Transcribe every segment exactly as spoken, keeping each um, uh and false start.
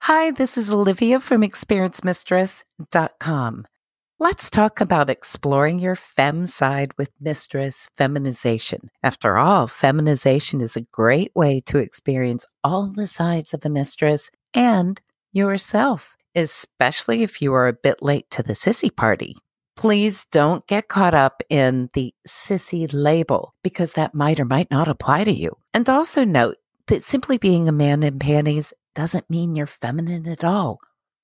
Hi, this is Olivia from experience mistress dot com. Let's talk about exploring your femme side with mistress feminization. After all, feminization is a great way to experience all the sides of a mistress and yourself, especially if you are a bit late to the sissy party. Please don't get caught up in the sissy label because that might or might not apply to you. And also note that simply being a man in panties doesn't mean you're feminine at all.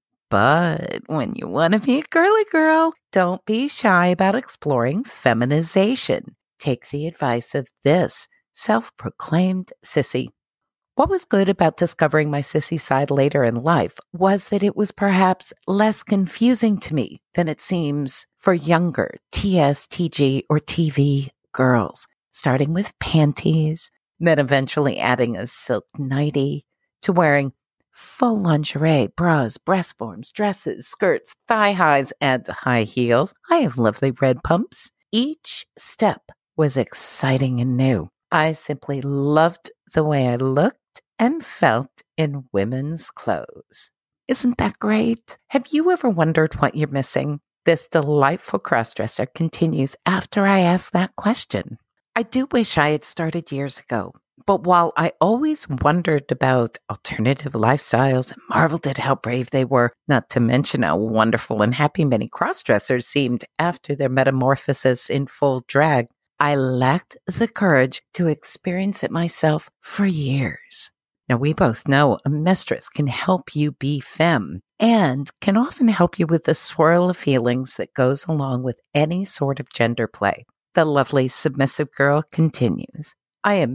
But when you want to be a girly girl, don't be shy about exploring feminization. Take the advice of this self-proclaimed sissy. What was good about discovering my sissy side later in life was that it was perhaps less confusing to me than it seems for younger T S, T G, or T V girls, starting with panties, then eventually adding a silk nightie to wearing full lingerie, bras, breast forms, dresses, skirts, thigh highs, and high heels. I have lovely red pumps. Each step was exciting and new. I simply loved the way I looked and felt in women's clothes. Isn't that great? Have you ever wondered what you're missing? This delightful crossdresser continues after I ask that question. I do wish I had started years ago. But while I always wondered about alternative lifestyles and marveled at how brave they were, not to mention how wonderful and happy many crossdressers seemed after their metamorphosis in full drag, I lacked the courage to experience it myself for years. Now, we both know a mistress can help you be femme and can often help you with the swirl of feelings that goes along with any sort of gender play. The lovely submissive girl continues. I am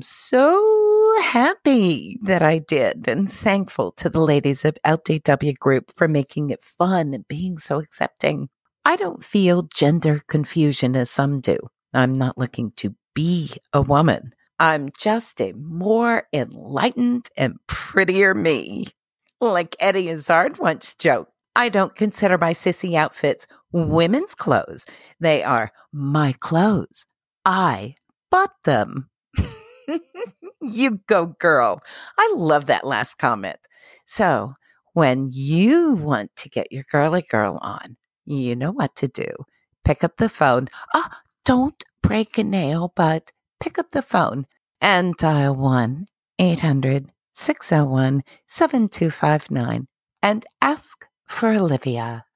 so happy that I did and thankful to the ladies of L D W Group for making it fun and being so accepting. I don't feel gender confusion as some do. I'm not looking to be a woman. I'm just a more enlightened and prettier me. Like Eddie Izzard once joked, I don't consider my sissy outfits women's clothes. They are my clothes. I bought them. You go, girl. I love that last comment. So when you want to get your girly girl on, you know what to do. Pick up the phone. Ah, don't break a nail, but pick up the phone and dial one eight hundred six oh one seven two five nine and ask for Olivia.